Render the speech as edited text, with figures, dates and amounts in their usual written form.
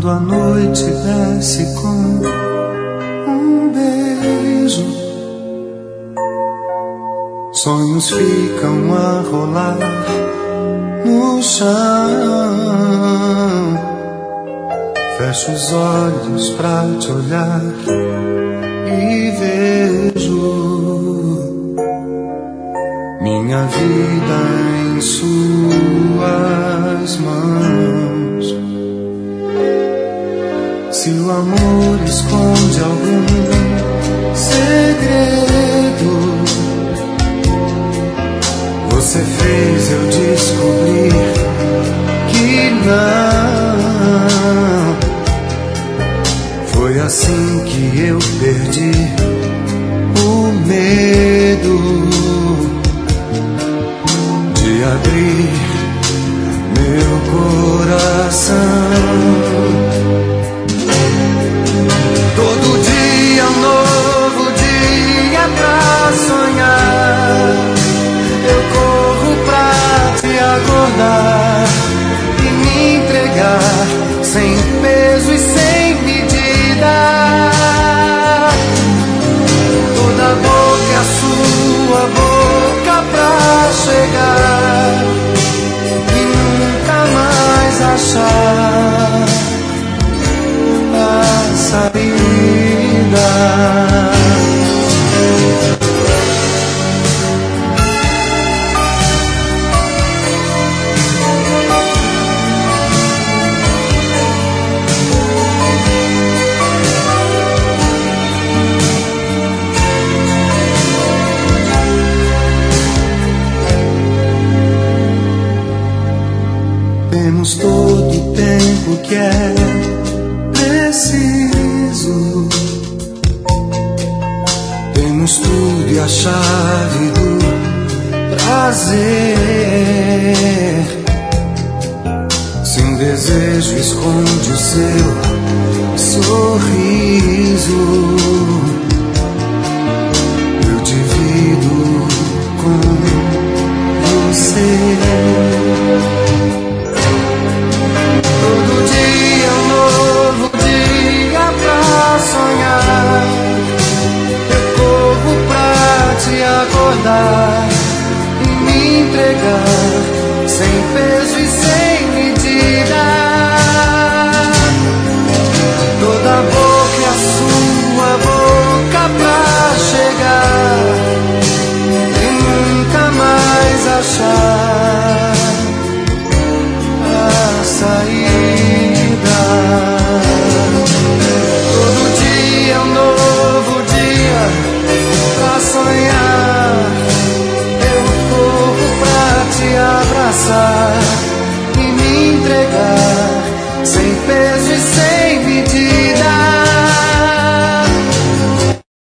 Quando a noite desce com um beijo, sonhos ficam a rolar no chão. Fecho os olhos pra te olhar e vejo minha vida em suas mãos. Se o amor esconde algum segredo, você fez eu descobrir que não. Foi assim que eu perdi o medo de abrir meu coração. Todo dia um novo dia pra sonhar. Eu corro pra te acordar e me entregar sem peso e sem medida. Toda boca é a sua boca pra chegar e nunca mais achar a saída. Temos todo o tempo que é preciso. Temos tudo e a chave do prazer. Se um desejo esconde o seu sorriso, eu divido com você. Todo dia um novo dia pra sonhar. Eu corro pra te acordar e me entregar sem peso e sem medida. Toda boca é a sua boca pra chegar e nunca mais achar saída. Todo dia um novo dia pra sonhar. Eu corro pra te abraçar e me entregar sem peso e sem medida.